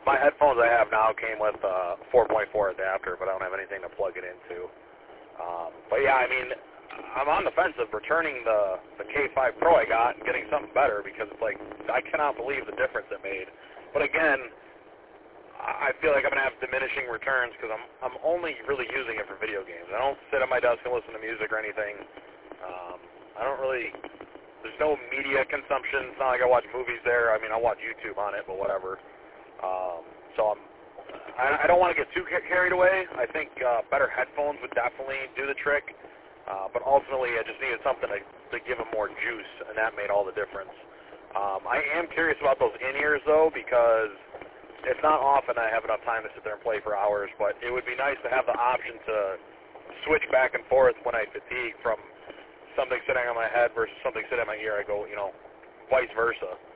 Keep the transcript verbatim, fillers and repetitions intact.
my headphones I have now came with a four point four adapter, but I don't have anything to plug it into. Um, but yeah, I mean, I'm on the fence of returning the, the K five Pro I got and getting something better because it's like, I cannot believe the difference it made. But again, I feel like I'm going to have diminishing returns because I'm, I'm only really using it for video games. I don't sit at my desk and listen to music or anything. Um, I don't really, there's no media consumption. It's not like I watch movies there. I mean, I watch YouTube on it, but whatever. Um, so I'm, I, I don't want to get too carried away. I think uh, better headphones would definitely do the trick. Uh, but ultimately, I just needed something to, to give them more juice, and that made all the difference. Um, I am curious about those in-ears, though, because it's not often I have enough time to sit there and play for hours, but it would be nice to have the option to switch back and forth when I fatigue from something sitting on my head versus something sitting in my ear. I go, you know, vice versa.